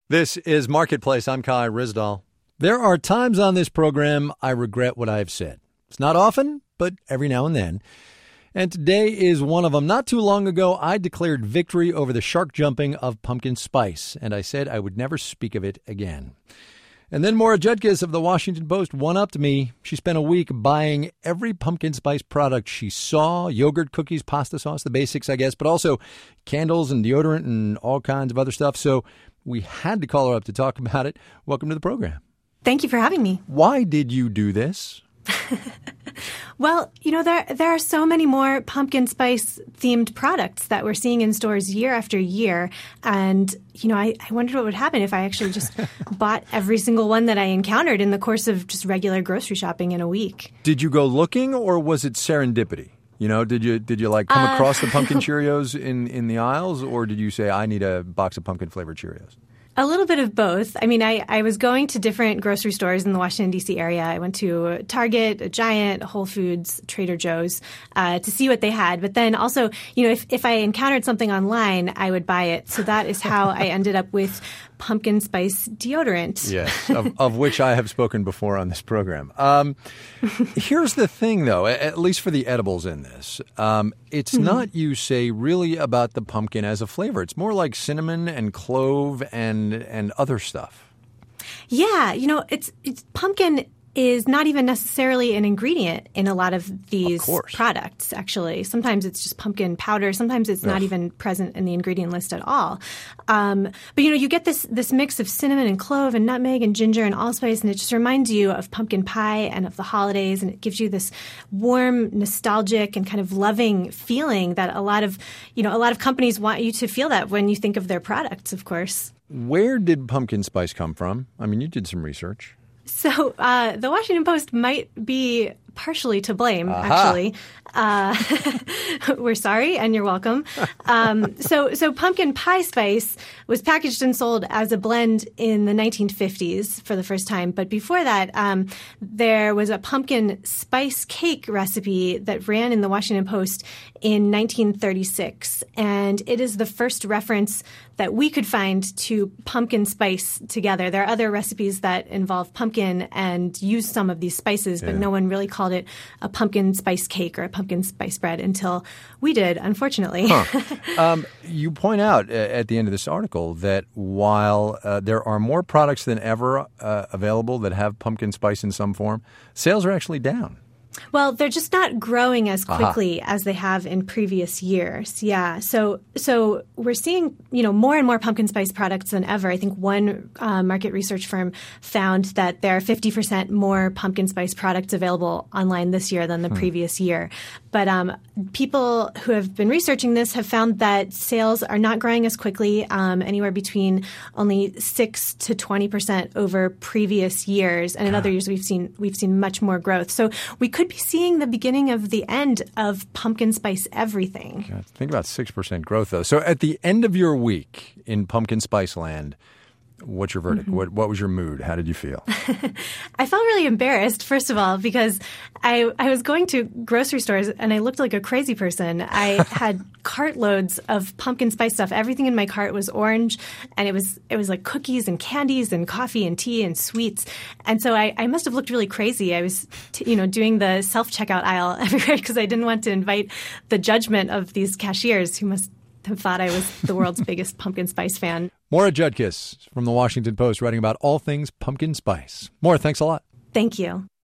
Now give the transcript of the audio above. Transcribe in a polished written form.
This is Marketplace. I'm Kai Ryssdal. There are times on this program I regret what I've said. It's not often, but every now and then. And today is one of them. Not too long ago, I declared victory over the shark jumping of pumpkin spice, and I said I would never speak of it again. And then Maura Judkis of the Washington Post one-upped me. She spent a week buying every pumpkin spice product she saw, yogurt, cookies, pasta sauce, the basics, I guess, but also candles and deodorant and all kinds of other stuff. So we had to call her up to talk about it. Welcome to the program. Thank you for having me. Why did you do this? Well, there are so many more pumpkin spice themed products that we're seeing in stores year after year. And, I wondered what would happen if I actually just bought every single one that I encountered in the course of just regular grocery shopping in a week. Did you go looking or was it serendipity? Did you come across the pumpkin Cheerios in the aisles, or did you say, I need a box of pumpkin flavored Cheerios? A little bit of both. I mean, I was going to different grocery stores in the Washington, D.C. area. I went to Target, a Giant, Whole Foods, Trader Joe's to see what they had. But then also, if I encountered something online, I would buy it. So that is how I ended up with pumpkin spice deodorant. Yes, of which I have spoken before on this program. Here's the thing, though, at least for the edibles in this. It's not, you say, really about the pumpkin as a flavor. It's more like cinnamon and clove and other stuff. Yeah, it's pumpkin is not even necessarily an ingredient in a lot of these products, actually. Sometimes it's just pumpkin powder. Sometimes it's not even present in the ingredient list at all. But, you get this mix of cinnamon and clove and nutmeg and ginger and allspice, and it just reminds you of pumpkin pie and of the holidays, and it gives you this warm, nostalgic, and kind of loving feeling that a lot of companies want you to feel that when you think of their products, of course. Where did pumpkin spice come from? I mean, you did some research. So the Washington Post might be partially to blame, actually. We're sorry, and you're welcome. So pumpkin pie spice was packaged and sold as a blend in the 1950s for the first time. But before that, there was a pumpkin spice cake recipe that ran in the Washington Post in 1936. And it is the first reference that we could find to pumpkin spice together. There are other recipes that involve pumpkin and use some of these spices, but no one really called it a pumpkin spice cake or a pumpkin spice bread until we did, unfortunately. You point out at the end of this article that while there are more products than ever available that have pumpkin spice in some form, sales are actually down. Well, they're just not growing as quickly as they have in previous years. Yeah. So we're seeing, more and more pumpkin spice products than ever. I think one market research firm found that there are 50% more pumpkin spice products available online this year than the previous year. But people who have been researching this have found that sales are not growing as quickly, anywhere between only 6 to 20% over previous years. And in other years, we've seen much more growth. So we could be seeing the beginning of the end of pumpkin spice everything. God, think about 6% growth, though. So at the end of your week in pumpkin spice land, what's your verdict? What was your mood? How did you feel? I felt really embarrassed, first of all, because I was going to grocery stores and I looked like a crazy person. I had cartloads of pumpkin spice stuff. Everything in my cart was orange, and it was like cookies and candies and coffee and tea and sweets. And so I must have looked really crazy. I was, doing the self-checkout aisle everywhere because I didn't want to invite the judgment of these cashiers who must have thought I was the world's biggest pumpkin spice fan. Maura Judkis from the Washington Post writing about all things pumpkin spice. Maura, thanks a lot. Thank you.